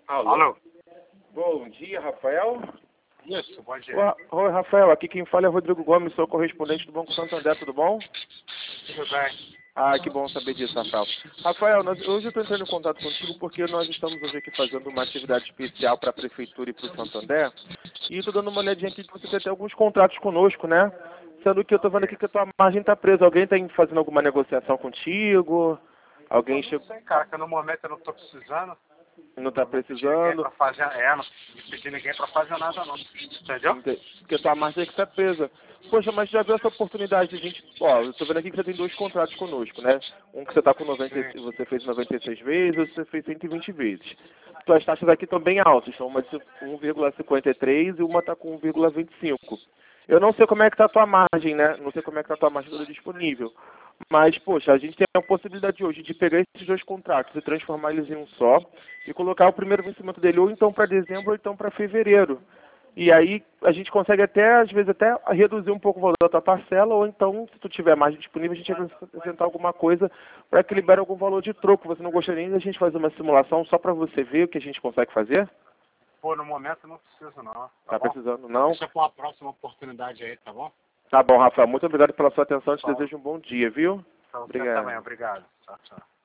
Alô? Alô? Bom dia, Rafael. Isso, bom dia. Oi, Rafael. Aqui quem fala é Rodrigo Gomes, sou correspondente do Banco Santander, tudo bom? Tudo bem. Ah, que bom saber disso, Rafael. Rafael, hoje eu estou entrando em contato contigo porque nós estamos hoje aqui fazendo uma atividade especial para a Prefeitura e para o Santander. E estou dando uma olhadinha aqui que você tem até alguns contratos conosco, né? Sendo que eu estou vendo aqui que a tua margem está presa. Alguém está fazendo alguma negociação contigo? Alguém Eu não sei, cara, que no momento eu não estou precisando. não está Eu não pedi ninguém precisando? pra fazer, não pedi ninguém pra fazer nada não. Entendeu? Porque a tua margem é que está presa. Poxa, mas já viu essa oportunidade de a gente... Ó, eu tô vendo aqui que você tem 2 contratos conosco, né? Um que você tá com 90, Sim. você fez 96 vezes, outro você fez 120 vezes. Tuas taxas aqui estão bem altas, são uma de 1,53 e uma tá com 1,25. Eu não sei como é que tá a tua margem, né? Não sei como é que tá a tua margem toda disponível. Mas, poxa, a gente tem a possibilidade hoje de pegar esses 2 contratos e transformar eles em um só e colocar o primeiro vencimento dele ou então para dezembro ou então para fevereiro. E aí a gente consegue até, às vezes, até reduzir um pouco o valor da tua parcela, ou então, se tu tiver margem disponível, a gente vai apresentar alguma coisa para que libere algum valor de troco. Você não gostaria nem da gente fazer uma simulação só para você ver o que a gente consegue fazer? Pô, no momento eu não preciso não, tá Tá bom? precisando, não? Deixa pra uma próxima oportunidade aí, tá bom? Tá bom, Rafael. Muito obrigado pela sua atenção. Te Bom, desejo um bom dia, viu? pra você Obrigado. também, obrigado. Tchau, tchau.